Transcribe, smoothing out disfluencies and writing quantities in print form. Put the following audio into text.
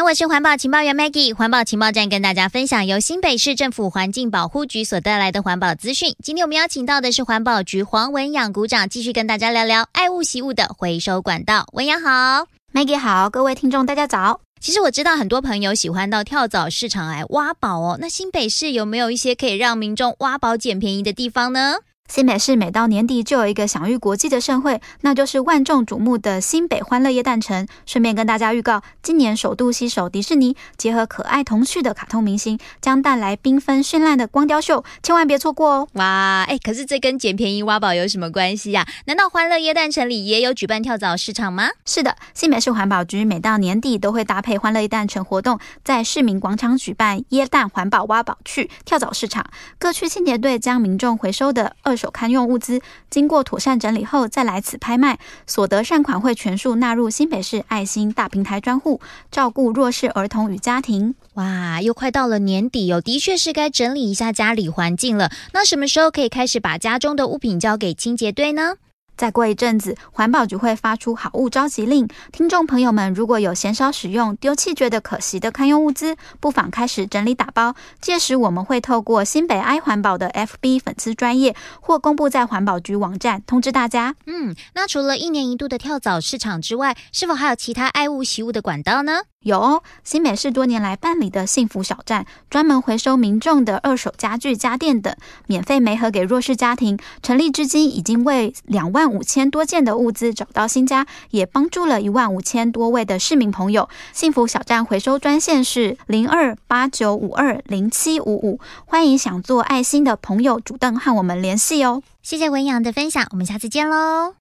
我是环保情报员 Maggie， 环保情报站跟大家分享由新北市政府环境保护局所带来的环保资讯。今天我们邀请到的是环保局黄文养股长，继续跟大家聊聊爱物惜物的回收管道。文养好。 Maggie 好，各位听众大家早。 其实我知道很多朋友喜欢到跳蚤市场来挖宝哦，那新北市有没有一些可以让民众挖宝捡便宜的地方呢？ 新北市每到年底就有一个享誉国际的盛会，那就是万众瞩目的新北欢乐耶诞城。顺便跟大家预告，今年首度携手迪士尼，结合可爱童趣的卡通明星，将带来缤纷绚烂的光雕秀，千万别错过哦！ 哇，可是这跟捡便宜挖宝有什么关系啊？难道欢乐耶诞城里也有举办跳蚤市场吗？ 是的，新北市环保局每到年底都会搭配欢乐耶诞城活动，在市民广场举办耶诞环保挖宝趣跳蚤市场，各区清洁队将民众回收的二手堪用物资经过妥善整理后再来此拍卖，所得善款会全数纳入新北市爱心大平台专户，照顾弱势儿童与家庭。 哇，又快到了年底哦，的确是该整理一下家里环境了。那什么时候可以开始把家中的物品交给清洁队呢？ 再过一阵子，环保局会发出好物召集令，听众朋友们如果有嫌少使用、丢弃觉得可惜的堪用物资，不妨开始整理打包。届时我们会透过新北爱环保的 FB 粉丝专页或公布在环保局网站通知大家。 那除了一年一度的跳蚤市场之外，是否还有其他爱物惜物的管道呢？ 有哦，新北市多年来办理的幸福小站，专门回收民众的二手家具、家电等，免费媒合给弱势家庭。成立至今已经为25000多件的物资找到新家，也帮助了15000多位的市民朋友。幸福小站回收专线是0289520755，欢迎想做爱心的朋友主动和我们联系哦。 谢谢文养的分享，我们下次见喽。